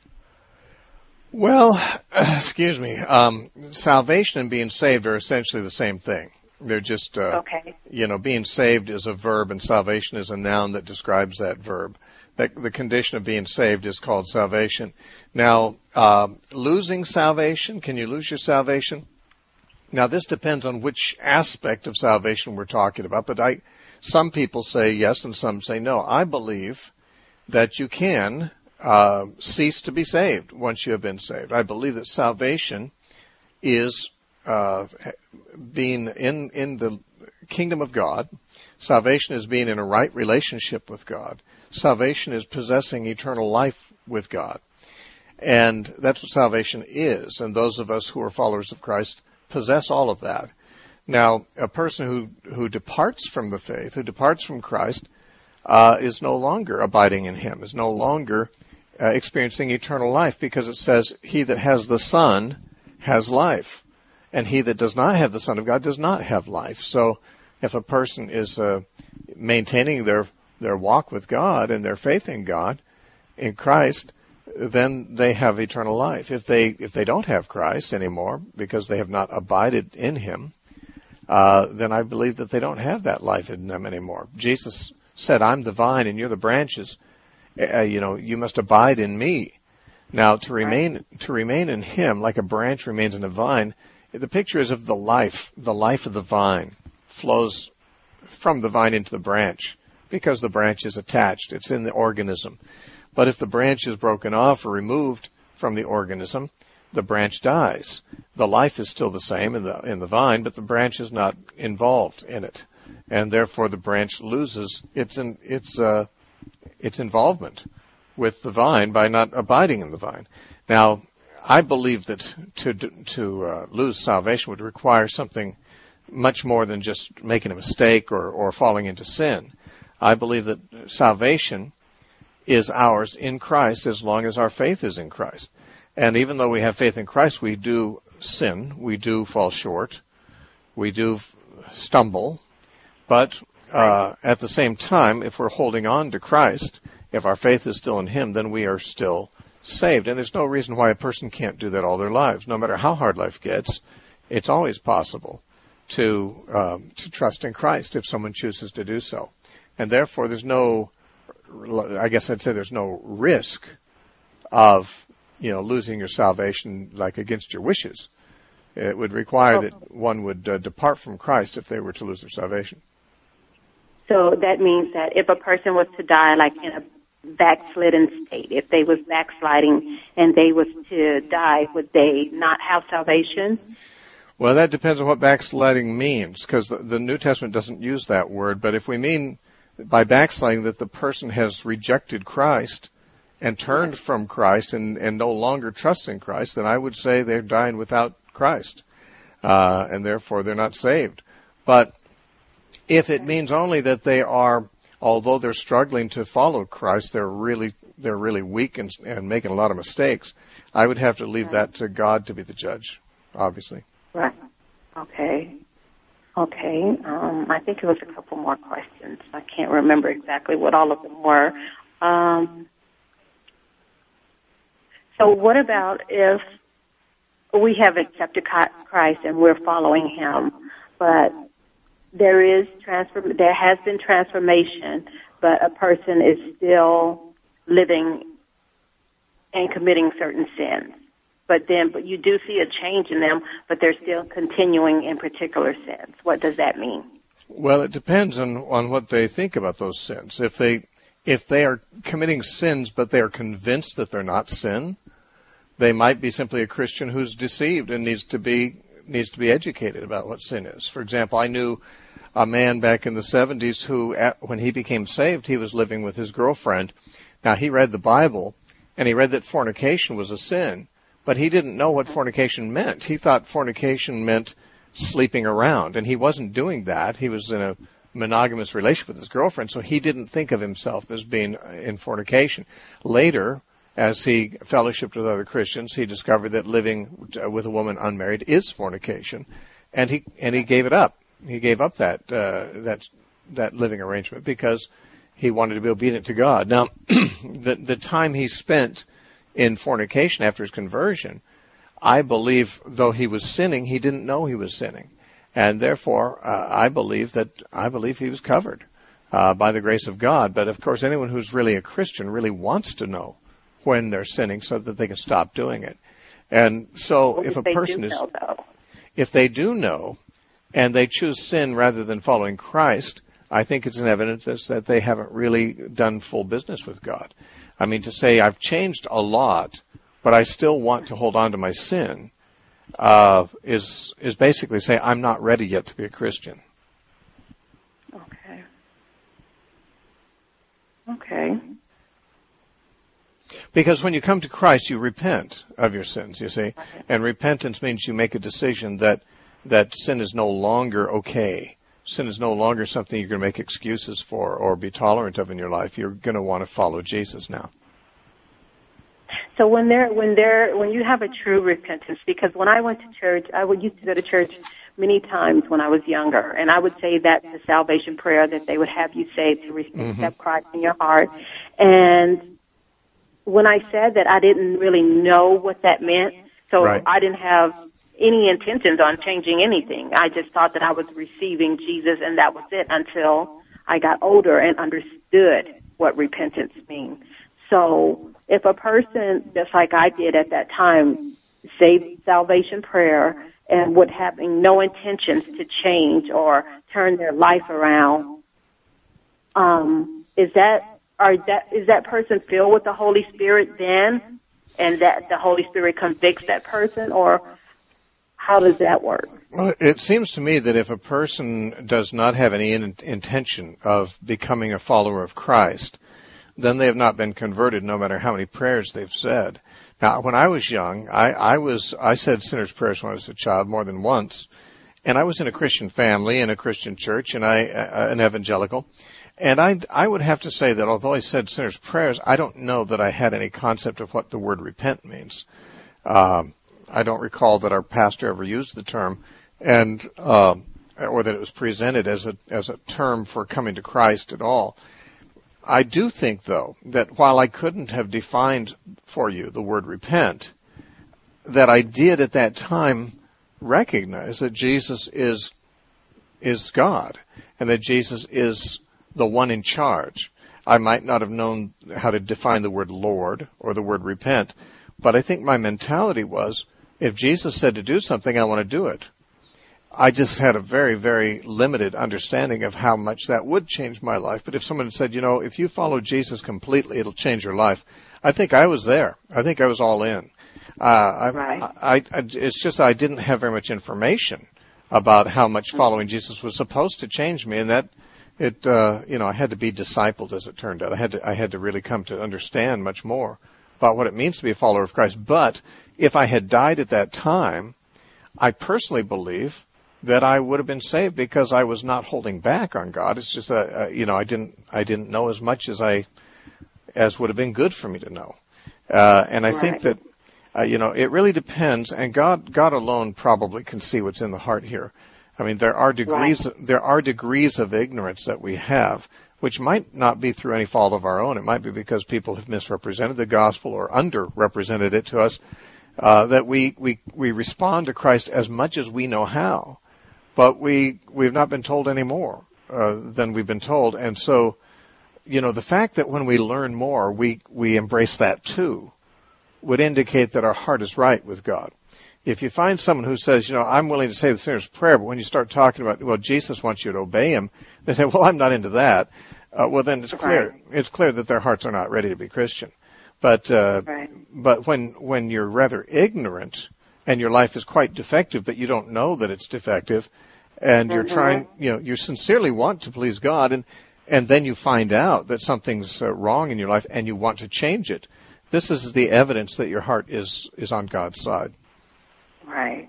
Well, excuse me. Um, salvation and being saved are essentially the same thing. They're just, uh, okay. you know, being saved is a verb and salvation is a noun that describes that verb. That the condition of being saved is called salvation. Now, uh, losing salvation, can you lose your salvation? Now, this depends on which aspect of salvation we're talking about, but I, some people say yes and some say no. I believe that you can uh, cease to be saved once you have been saved. I believe that salvation is uh, being in, in the kingdom of God. Salvation is being in a right relationship with God. Salvation is possessing eternal life with God. And that's what salvation is. And those of us who are followers of Christ possess all of that. Now, a person who, who departs from the faith, who departs from Christ, uh, is no longer abiding in Him, is no longer uh, experiencing eternal life, because it says, he that has the Son has life, and he that does not have the Son of God does not have life. So if a person is uh, maintaining their their walk with God and their faith in God, in Christ, then they have eternal life. If they if they don't have Christ anymore because they have not abided in Him, uh, then I believe that they don't have that life in them anymore. Jesus said, "I'm the vine and you're the branches. Uh, you know, you must abide in me." Now, to remain to remain in Him, like a branch remains in a vine, the picture is of the life. The life of the vine flows from the vine into the branch, because the branch is attached. It's in the organism. But if the branch is broken off or removed from the organism, the branch dies. The life is still the same in the in the vine, but the branch is not involved in it, and therefore the branch loses its in, its uh, its involvement with the vine by not abiding in the vine. Now, I believe that to to uh, lose salvation would require something much more than just making a mistake or or falling into sin. I believe that salvation is ours in Christ as long as our faith is in Christ. And even though we have faith in Christ, we do sin, we do fall short, we do stumble. But uh, at the same time, if we're holding on to Christ, if our faith is still in Him, then we are still saved. And there's no reason why a person can't do that all their lives. No matter how hard life gets, it's always possible to um, to trust in Christ if someone chooses to do so. And therefore, there's no, I guess I'd say there's no risk of, you know, losing your salvation like against your wishes. It would require okay. that one would uh, depart from Christ if they were to lose their salvation. So that means that if a person was to die like in a backslidden state, if they was backsliding and they was to die, would they not have salvation? Well, that depends on what backsliding means, because the, the New Testament doesn't use that word. But if we mean by backsliding that the person has rejected Christ and turned from Christ and, and no longer trusts in Christ, then I would say they're dying without Christ, uh, and therefore they're not saved. But if it means only that they are, although they're struggling to follow Christ, they're really they're really weak and, and making a lot of mistakes, I would have to leave that to God to be the judge, obviously. Right. Okay. Okay. Um, I think it was a couple more questions. I can't remember exactly what all of them were. Um, so what about if we have accepted Christ and we're following Him, but there is transform, there has been transformation, but a person is still living and committing certain sins? But then, but you do see a change in them, but they're still continuing in particular sins. What does that mean? Well, it depends on, on what they think about those sins. If they, if they are committing sins, but they are convinced that they're not sin, they might be simply a Christian who's deceived and needs to be, needs to be educated about what sin is. For example, I knew a man back in the seventies who, at, when he became saved, he was living with his girlfriend. Now, he read the Bible, and he read that fornication was a sin. But he didn't know what fornication meant. He thought fornication meant sleeping around, and he wasn't doing that. He was in a monogamous relationship with his girlfriend, so he didn't think of himself as being in fornication. Later, as he fellowshiped with other Christians, he discovered that living with a woman unmarried is fornication, and he and he gave it up. He gave up that uh, that that living arrangement because he wanted to be obedient to God. Now, the the time he spent in fornication after his conversion, I believe, though he was sinning, he didn't know he was sinning. And therefore, uh, I believe that, I believe he was covered, uh, by the grace of God. But of course, anyone who's really a Christian really wants to know when they're sinning so that they can stop doing it. And so Well, if a they person do is, know, though. if they do know, and they choose sin rather than following Christ, I think it's an evidence that they haven't really done full business with God. I mean, to say I've changed a lot, but I still want to hold on to my sin, uh, is, is basically say I'm not ready yet to be a Christian. Okay. Okay. Because when you come to Christ, you repent of your sins, you see. And repentance means you make a decision that, that sin is no longer okay. Sin is no longer something you're going to make excuses for or be tolerant of in your life. You're going to want to follow Jesus now. So when there, when there, when you have a true repentance, because when I went to church, I would used to go to church many times when I was younger, and I would say that's the salvation prayer that they would have you say to accept mm-hmm. Christ in your heart. And when I said that, I didn't really know what that meant, so right. I didn't have any intentions on changing anything. I just thought that I was receiving Jesus, and that was it until I got older and understood what repentance means. So if a person, just like I did at that time, say salvation prayer and would having no intentions to change or turn their life around, um, is that are that is that person filled with the Holy Spirit then, and that the Holy Spirit convicts that person, or how does that work? Well, it seems to me that if a person does not have any in- intention of becoming a follower of Christ, then they have not been converted, no matter how many prayers they've said. Now, when I was young, I, I was I said sinner's prayers when I was a child more than once, and I was in a Christian family, in a Christian church, and I uh, an evangelical, and I I would have to say that although I said sinner's prayers, I don't know that I had any concept of what the word repent means. Um, I don't recall that our pastor ever used the term, and uh, or that it was presented as a as a term for coming to Christ at all. I do think, though, that while I couldn't have defined for you the word repent, that I did at that time recognize that Jesus is is God, and that Jesus is the one in charge. I might not have known how to define the word Lord or the word repent, but I think my mentality was, if Jesus said to do something, I want to do it. I just had a very, very limited understanding of how much that would change my life. But if someone had said, you know, if you follow Jesus completely, it'll change your life, I think I was there. I think I was all in. Uh, I, right. I, I, it's just I didn't have very much information about how much following Jesus was supposed to change me, and that it, uh, you know, I had to be discipled, as it turned out. I had to, I had to really come to understand much more about what it means to be a follower of Christ. But if I had died at that time, I personally believe that I would have been saved because I was not holding back on God. It's just that, uh, you know, I didn't, I didn't know as much as I, as would have been good for me to know. Uh, and I right. think that, uh, you know, it really depends, and God, God alone probably can see what's in the heart here. I mean, there are degrees, right. there are degrees of ignorance that we have, which might not be through any fault of our own. It might be because people have misrepresented the gospel or underrepresented it to us, uh, that we, we, we respond to Christ as much as we know how. But we, we've not been told any more, uh, than we've been told. And so, you know, the fact that when we learn more, we, we embrace that too, would indicate that our heart is right with God. If you find someone who says, you know, I'm willing to say the sinner's prayer, but when you start talking about, well, Jesus wants you to obey him, they say, well, I'm not into that. Uh, well, then it's clear, right. it's clear that their hearts are not ready to be Christian. But, uh, right. but when, when you're rather ignorant, and your life is quite defective, but you don't know that it's defective, and you're mm-hmm. trying, you know, you sincerely want to please God, and, and then you find out that something's uh, wrong in your life, and you want to change it. This is the evidence that your heart is, is on God's side. Right.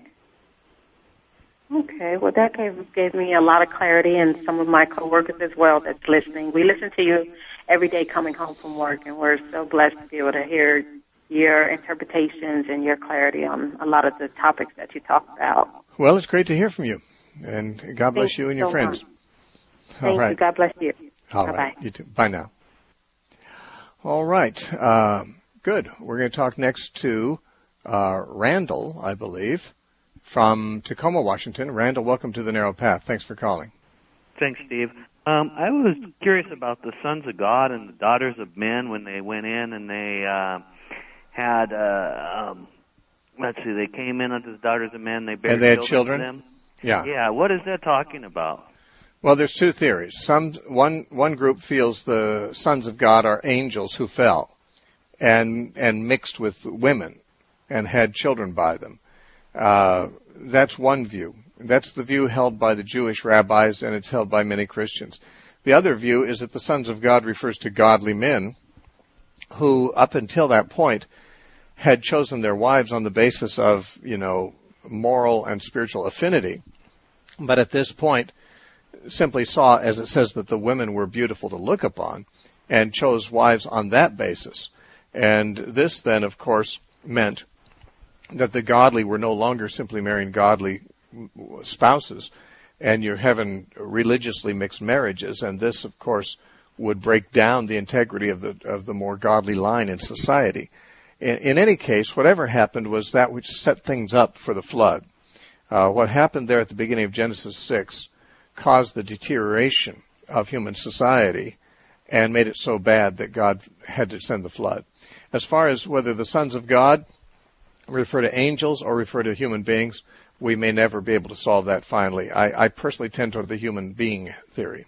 Okay, well, that gave, gave me a lot of clarity, and some of my coworkers as well that's listening. We listen to you every day coming home from work, and we're so blessed to be able to hear your interpretations and your clarity on a lot of the topics that you talk about. Well, it's great to hear from you, and God bless Thank you and you your so friends. Much. All Thank right. you. God bless you. All Bye-bye. right. You too. Bye now. All right. Uh, good. We're going to talk next to uh, Randall, I believe, from Tacoma, Washington. Randall, welcome to the Narrow Path. Thanks for calling. Thanks, Steve. Um, I was curious about the sons of God and the daughters of men when they went in and they uh, had, uh, um, let's see, they came in unto the daughters of men. They and they had children. children? To them. Yeah. Yeah. What is that talking about? Well, there's two theories. Some one one group feels the sons of God are angels who fell and and mixed with women and had children by them. Uh, that's one view. That's the view held by the Jewish rabbis, and it's held by many Christians. The other view is that the sons of God refers to godly men who, up until that point, had chosen their wives on the basis of, you know, moral and spiritual affinity. But at this point, simply saw, as it says, that the women were beautiful to look upon and chose wives on that basis. And this then, of course, meant that the godly were no longer simply marrying godly spouses, and you're having religiously mixed marriages. And this, of course, would break down the integrity of the of the more godly line in society. In, in any case, whatever happened was that which set things up for the flood. Uh, what happened there at the beginning of Genesis six caused the deterioration of human society and made it so bad that God had to send the flood. As far as whether the sons of God refer to angels or refer to human beings, we may never be able to solve that finally. I, I personally tend toward the human being theory.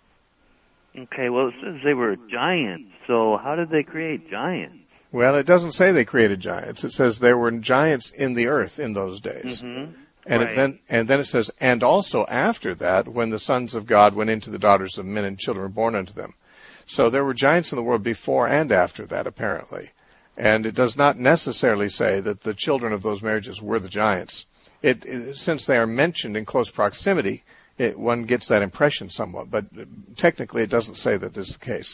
Okay, well, it says they were giants, so how did they create giants? Well, it doesn't say they created giants. It says there were giants in the earth in those days. Mm-hmm. And, right. it then, and then it says, and also after that, when the sons of God went into the daughters of men and children were born unto them. So there were giants in the world before and after that, apparently. And it does not necessarily say that the children of those marriages were the giants. It, it, since they are mentioned in close proximity, it, one gets that impression somewhat. But technically, it doesn't say that this is the case.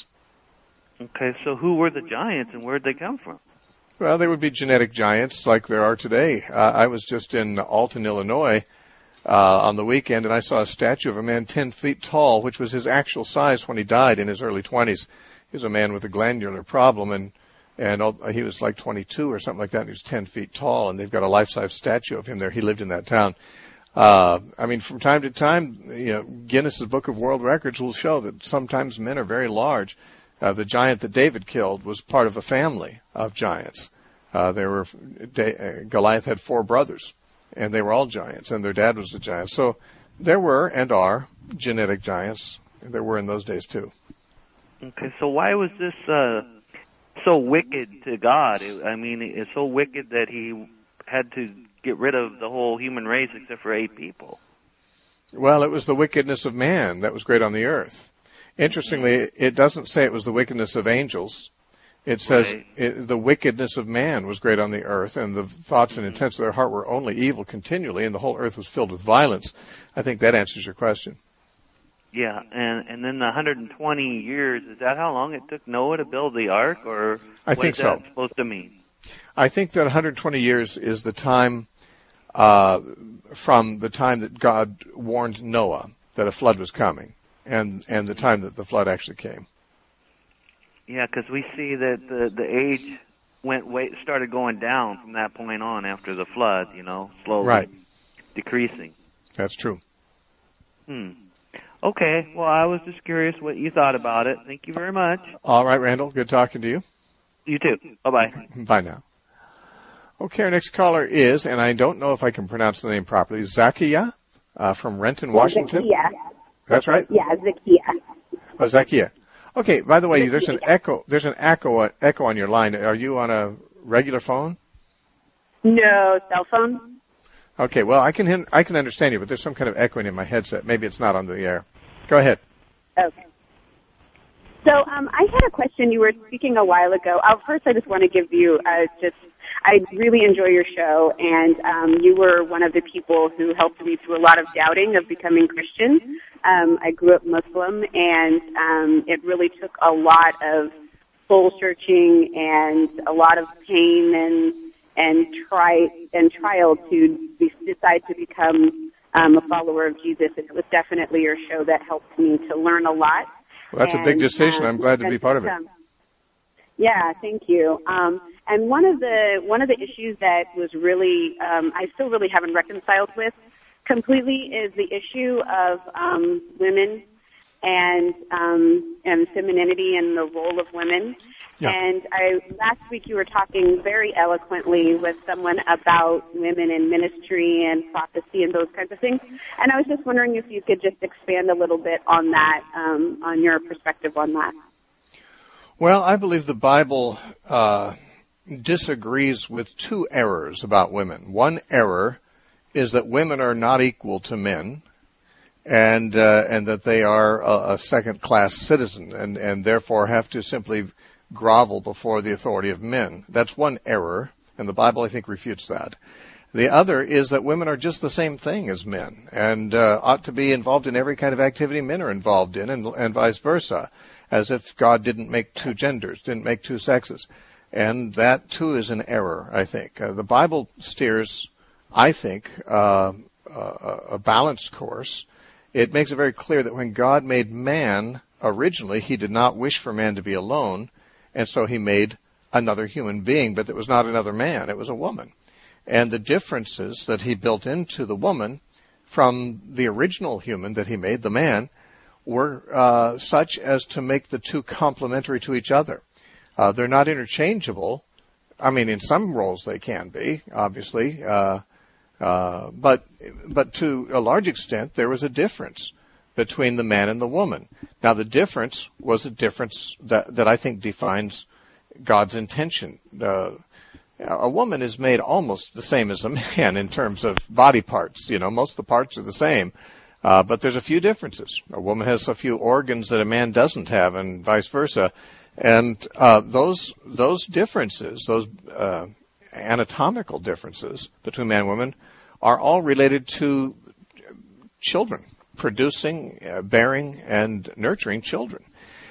Okay, so who were the giants and where did they come from? Well, they would be genetic giants like there are today. Uh, I was just in Alton, Illinois, uh, on the weekend, and I saw a statue of a man ten feet tall, which was his actual size when he died in his early twenties. He was a man with a glandular problem, and and all, he was like twenty-two or something like that, and he was ten feet tall, and they've got a life-size statue of him there. He lived in that town. Uh, I mean, from time to time, you know, Guinness's Book of World Records will show that sometimes men are very large. Uh, the giant that David killed was part of a family of giants. Uh, there were, uh, Goliath had four brothers, and they were all giants, and their dad was a giant. So there were and are genetic giants. There were in those days too. Okay, so why was this uh, so wicked to God? I mean, it's so wicked that he had to get rid of the whole human race except for eight people. Well, it was the wickedness of man that was great on the earth. Interestingly, it doesn't say it was the wickedness of angels. It says right. it, the wickedness of man was great on the earth, and the thoughts and intents of their heart were only evil continually, and the whole earth was filled with violence. I think that answers your question. Yeah, and and then the one hundred twenty years, is that how long it took Noah to build the ark, or I what think is that so. supposed to mean? I think that one hundred twenty years is the time uh, from the time that God warned Noah that a flood was coming, and and the time that the flood actually came. Yeah, because we see that the the age went way, started going down from that point on after the flood. You know, slowly right. decreasing. That's true. Hmm. Okay. Well, I was just curious what you thought about it. Thank you very much. All right, Randall. Good talking to you. You too. Bye bye. Bye now. Okay, our next caller is, and I don't know if I can pronounce the name properly, Zakia uh, from Renton, Washington. Zakia. That's right. Yeah, Zakia. Oh, Zakia. Okay. By the way, there's an echo. There's an echo. Echo on your line. Are you on a regular phone? No, cell phone. Okay. Well, I can I can understand you, but there's some kind of echoing in my headset. Maybe it's not on the air. Go ahead. Okay. So um, I had a question. You were speaking a while ago. Uh, first, I just want to give you uh, just. I really enjoy your show, and um, you were one of the people who helped me through a lot of doubting of becoming Christian. Um, I grew up Muslim, and um, it really took a lot of soul searching and a lot of pain and and try and trial to be, decide to become um, a follower of Jesus. And it was definitely your show that helped me to learn a lot. Well, that's and, a big decision. um, I'm glad to be part of it. Um, Yeah, thank you. Um, and one of the one of the issues that was really um, I still really haven't reconciled with completely is the issue of um, women and um, and femininity and the role of women. Yeah. And I last week you were talking very eloquently with someone about women in ministry and prophecy and those kinds of things. And I was just wondering if you could just expand a little bit on that, um, on your perspective on that. Well, I believe the Bible uh, disagrees with two errors about women. One error is that women are not equal to men, and uh, and that they are a, a second-class citizen, and, and therefore have to simply grovel before the authority of men. That's one error, and the Bible, I think, refutes that. The other is that women are just the same thing as men, and uh, ought to be involved in every kind of activity men are involved in, and, and vice versa, as if God didn't make two genders, didn't make two sexes. And that, too, is an error, I think. Uh, the Bible steers, I think, uh, uh, a balanced course. It makes it very clear that when God made man originally, he did not wish for man to be alone, and so he made another human being, but it was not another man, it was a woman. And the differences that he built into the woman from the original human that he made, the man, were uh, such as to make the two complementary to each other. Uh, they're not interchangeable. I mean, in some roles they can be, obviously, uh, uh, but but to a large extent there was a difference between the man and the woman. Now, the difference was a difference that, that I think defines God's intention. Uh, a woman is made almost the same as a man in terms of body parts. You know, most of the parts are the same. Uh, but there's a few differences. A woman has a few organs that a man doesn't have, and vice versa. And uh, those those differences, those uh, anatomical differences between man and woman, are all related to children, producing, uh, bearing, and nurturing children.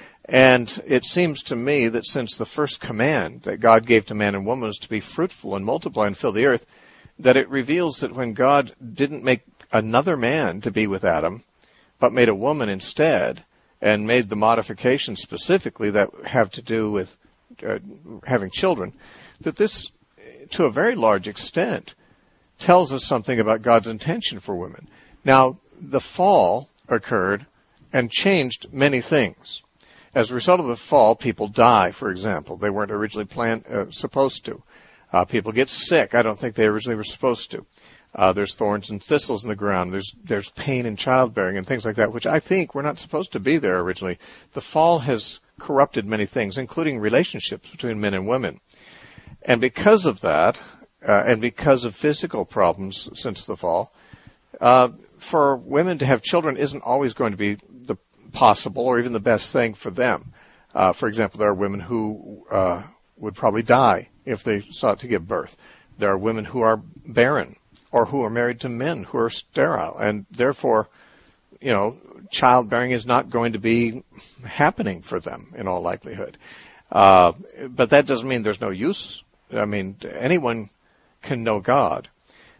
And it seems to me that since the first command that God gave to man and woman was to be fruitful and multiply and fill the earth, that it reveals that when God didn't make another man to be with Adam, but made a woman instead, and made the modifications specifically that have to do with uh, having children, that this, to a very large extent, tells us something about God's intention for women. Now, the fall occurred and changed many things. As a result of the fall, people die, for example. They weren't originally planned, uh, supposed to. Uh, people get sick. I don't think they originally were supposed to. Uh, there's thorns and thistles in the ground. There's there's pain in childbearing and things like that, which I think were not supposed to be there originally. The fall has corrupted many things, including relationships between men and women. And because of that, uh, and because of physical problems since the fall, uh, for women to have children isn't always going to be the possible or even the best thing for them. Uh, for example, there are women who uh, would probably die if they sought to give birth. There are women who are barren, or who are married to men who are sterile, and therefore, you know, childbearing is not going to be happening for them in all likelihood. Uh, but that doesn't mean there's no use. I mean, anyone can know God,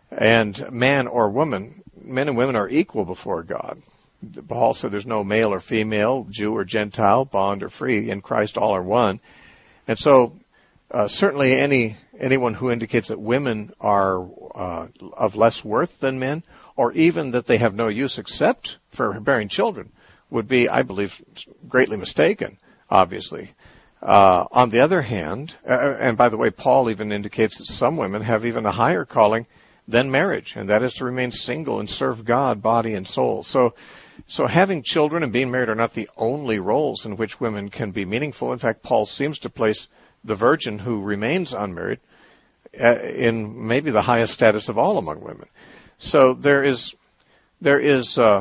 and man or woman, men and women are equal before God. Paul said there's no male or female, Jew or Gentile, bond or free. In Christ all are one. And so, uh, certainly any anyone who indicates that women are uh, of less worth than men, or even that they have no use except for bearing children, would be, I believe, greatly mistaken, obviously. Uh, on the other hand, uh, and by the way, Paul even indicates that some women have even a higher calling than marriage, and that is to remain single and serve God, body and soul. So, so having children and being married are not the only roles in which women can be meaningful. In fact, Paul seems to place the virgin who remains unmarried uh, in maybe the highest status of all among women. So there is there is uh,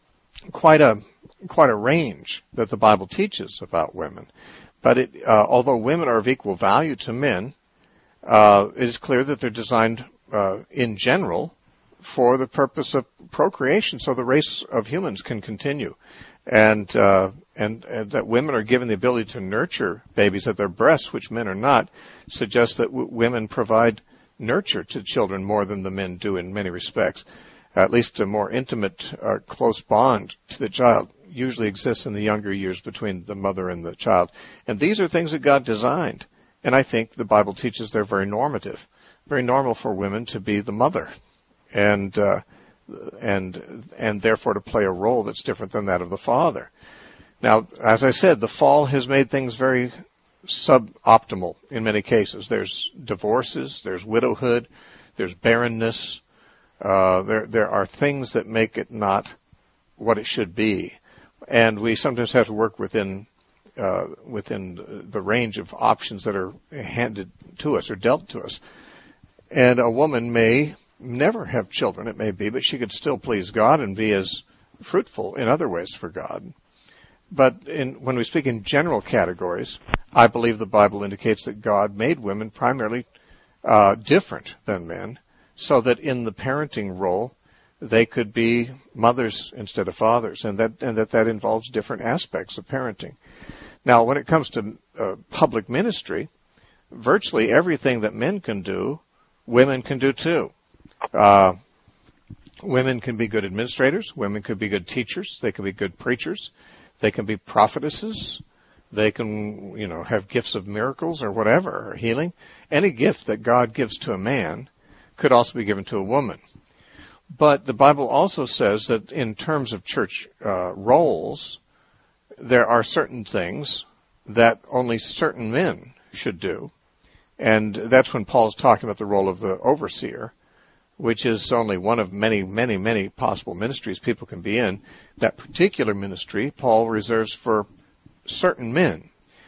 quite a quite a range that the Bible teaches about women. But it, uh, although women are of equal value to men, uh, it is clear that they're designed uh, in general for the purpose of procreation, so the race of humans can continue, and uh, and, and that women are given the ability to nurture babies at their breasts, which men are not, suggests that w- women provide nurture to children more than the men do in many respects, at least a more intimate, uh, close bond to the child. usually exists in the younger years between the mother and the child. And these are things that God designed. And I think the Bible teaches they're very normative, very normal for women to be the mother, and uh, and and therefore to play a role that's different than that of the father. Now, as I said, the fall has made things very suboptimal in many cases. There's divorces, there's widowhood, there's barrenness. Uh, there there are things that make it not what it should be, and we sometimes have to work within uh, within the range of options that are handed to us or dealt to us. And a woman may never have children, it may be, but she could still please God and be as fruitful in other ways for God. But in, when we speak in general categories, I believe the Bible indicates that God made women primarily uh, different than men, so that in the parenting role, they could be mothers instead of fathers, and that and that that involves different aspects of parenting. Now, when it comes to uh, public ministry, virtually everything that men can do, women can do too. Uh, women can be good administrators. Women could be good teachers. They can be good preachers. They can be prophetesses. They can, you know, have gifts of miracles or whatever, or healing. Any gift that God gives to a man could also be given to a woman. But the Bible also says that in terms of church uh, roles, there are certain things that only certain men should do. And that's when Paul's talking about the role of the overseer, which is only one of many, many, many possible ministries people can be in. That particular ministry, Paul reserves for certain men.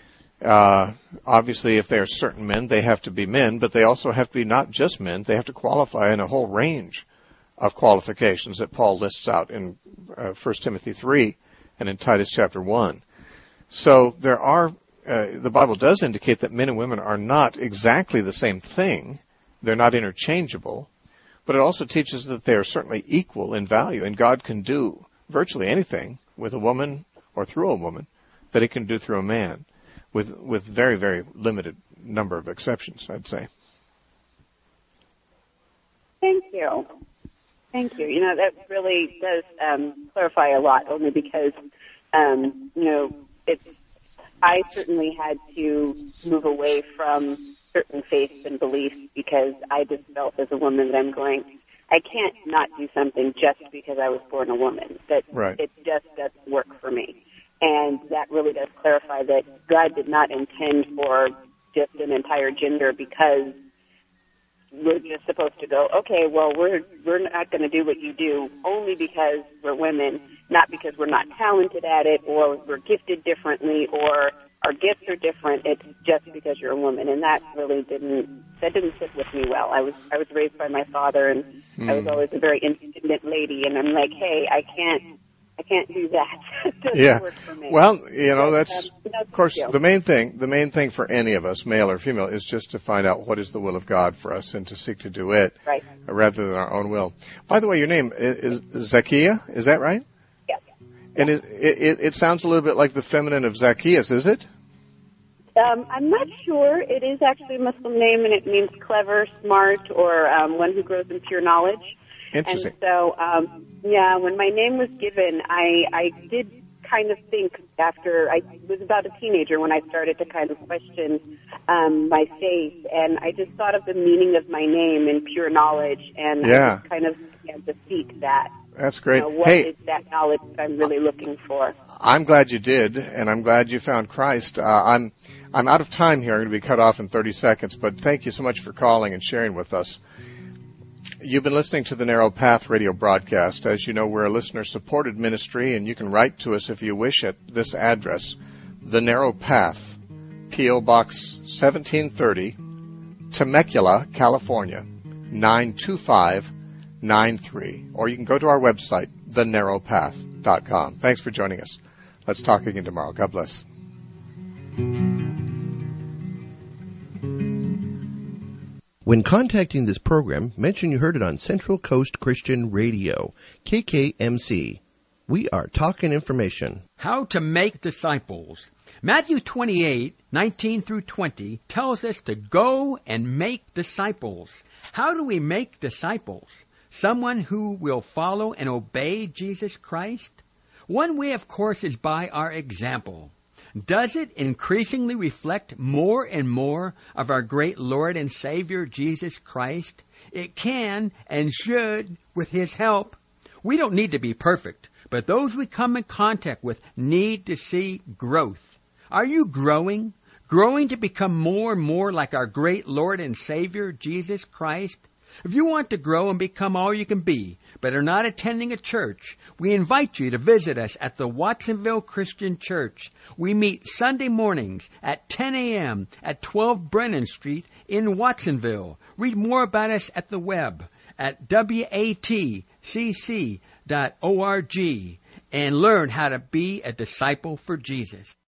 Uh, obviously, if they are certain men, they have to be men, but they also have to be not just men. They have to qualify in a whole range of qualifications that Paul lists out in uh, First Timothy three and in Titus chapter one. So there are, uh, the Bible does indicate that men and women are not exactly the same thing. They're not interchangeable. But it also teaches that they are certainly equal in value, and God can do virtually anything with a woman or through a woman that he can do through a man, with with very, very limited number of exceptions, I'd say. Thank you. Thank you. You know, that really does um, clarify a lot, only because, um, you know, it's, I certainly had to move away from certain faiths and beliefs because I just felt as a woman that I'm going, I can't not do something just because I was born a woman. That right. It just doesn't work for me. And that really does clarify that God did not intend for just an entire gender because we're just supposed to go, okay, well, we're we're not going to do what you do only because we're women, not because we're not talented at it or we're gifted differently or our gifts are different. It's just because you're a woman, and that really didn't that didn't sit with me well. I was I was raised by my father, and mm. I was always a very independent lady, and I'm like, hey, I can't I can't do that. It doesn't yeah. work for me. Well, you know, that's, um, that's of course, you. the main thing, the main thing for any of us, male or female, is just to find out what is the will of God for us and to seek to do it right. rather than our own will. By the way, your name is, is Zacchaeus, is that right? Yes. And it, it, it sounds a little bit like the feminine of Zacchaeus, is it? Um, I'm not sure. It is actually a Muslim name, and it means clever, smart, or um, one who grows in pure knowledge. Interesting. And so, um, yeah, when my name was given, I, I did kind of think after I was about a teenager when I started to kind of question um, my faith, and I just thought of the meaning of my name in pure knowledge, and yeah. I just kind of began to seek that. That's great. You know, what hey, is that knowledge that I'm really looking for? I'm glad you did, and I'm glad you found Christ. Uh, I'm I'm out of time here. I'm going to be cut off in thirty seconds, but thank you so much for calling and sharing with us. You've been listening to the Narrow Path radio broadcast. As you know, we're a listener-supported ministry, and you can write to us if you wish at this address, The Narrow Path, P O. Box seventeen thirty, Temecula, California, nine two five nine three. Or you can go to our website, the narrow path dot com. Thanks for joining us. Let's talk again tomorrow. God bless. When contacting this program, mention you heard it on Central Coast Christian Radio, K K M C. We are talking information. How to make disciples. Matthew twenty-eight, nineteen through twenty tells us to go and make disciples. How do we make disciples? Someone who will follow and obey Jesus Christ? One way, of course, is by our example. Does it increasingly reflect more and more of our great Lord and Savior, Jesus Christ? It can and should with His help. We don't need to be perfect, but those we come in contact with need to see growth. Are you growing? Growing to become more and more like our great Lord and Savior, Jesus Christ? If you want to grow and become all you can be, but are not attending a church, we invite you to visit us at the Watsonville Christian Church. We meet Sunday mornings at ten a.m. at twelve Brennan Street in Watsonville. Read more about us at the web at w a t c c dot org and learn how to be a disciple for Jesus.